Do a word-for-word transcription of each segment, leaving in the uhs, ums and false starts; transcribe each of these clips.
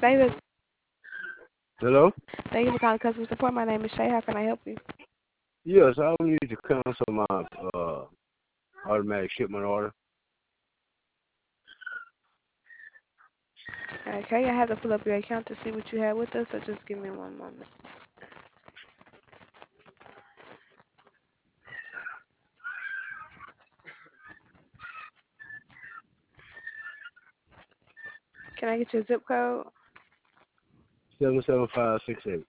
Thank you, Hello? thank you for calling customer support. My name is Shay. How can I help you? Yes, I need to cancel my uh, automatic shipment order. Okay, I have to pull up your account to see what you have with us, so just give me one moment. Can I get your zip code? seven seven five six eight.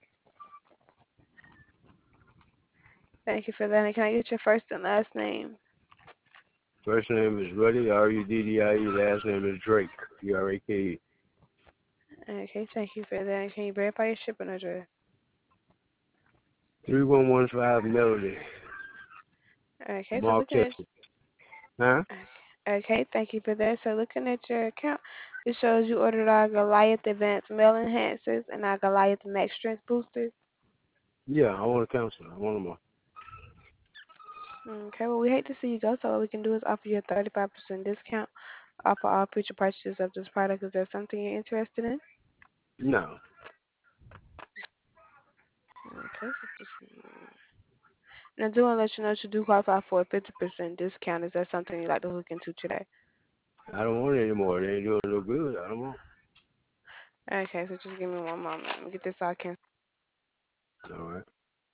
Thank you for that. And can I get your first and last name? First name is Ruddy, R U D D I E. Last name is Drake, D R A K E. Okay, thank you for that. And can you verify your shipping address? three one one five Melody, Okay, so Mark, looking at Texas. Huh? okay, thank you for that. So looking at your account, it shows you ordered our Goliath Advanced Mail Enhancers and our Goliath Max Strength Boosters. Yeah, I want to cancel. I want them all. Okay, well we hate to see you go, so what we can do is offer you a thirty-five percent discount off of all future purchases of this product. Is that something you're interested in? No. Okay, so just, and I do want to let you know that you do qualify for a fifty percent discount. Is that something you'd like to look into today? I don't want it anymore. They ain't doing no good. I don't want Okay, so just give me one moment. Let me get this all canceled. it. All right.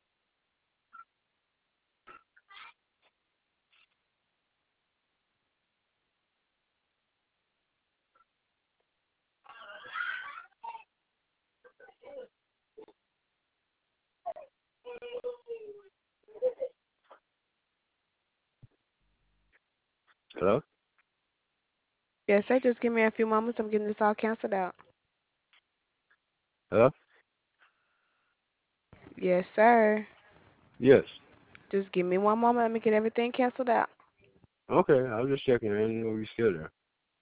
Hello? Yes, sir. Just give me a few moments. I'm getting this all canceled out. Hello? Yes, sir. Yes. Just give me one moment. Let me get everything canceled out. Okay, I was just checking. I didn't know you were still there.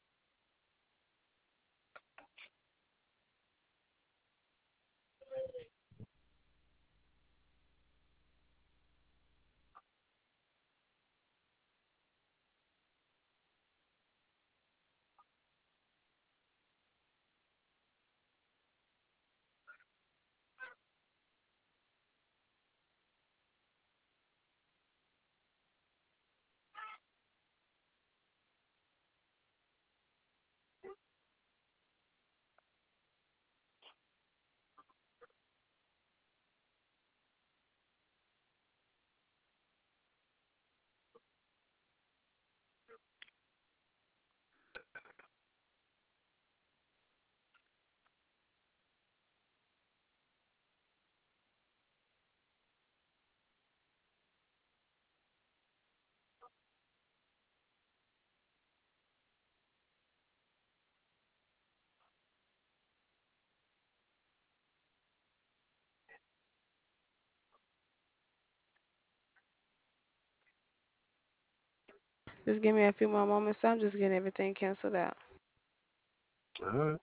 Just give me a few more moments. I'm just getting everything canceled out. All right.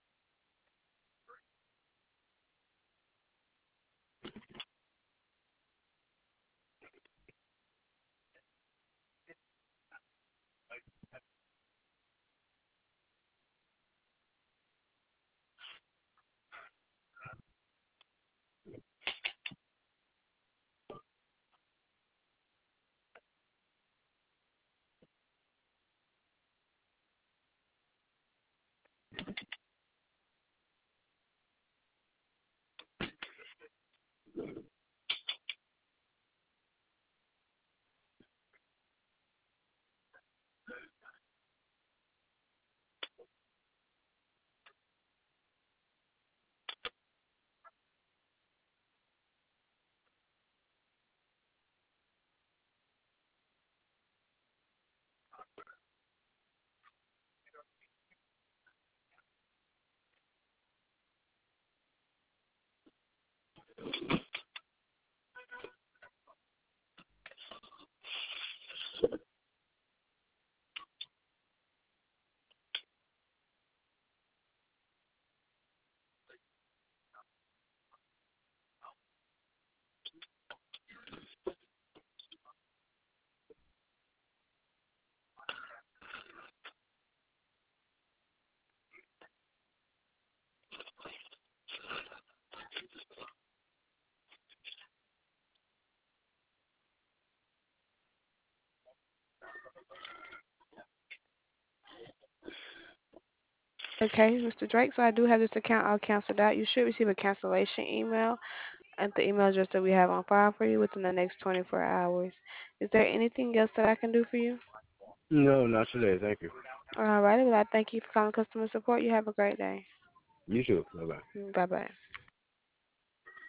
Okay, Mister Drake, so I do have this account all canceled out. You should receive a cancellation email at the email address that we have on file for you within the next twenty-four hours. Is there anything else that I can do for you? No, not today. Thank you. All righty, well, I thank you for calling customer support. You have a great day. You too. Bye bye. Bye bye.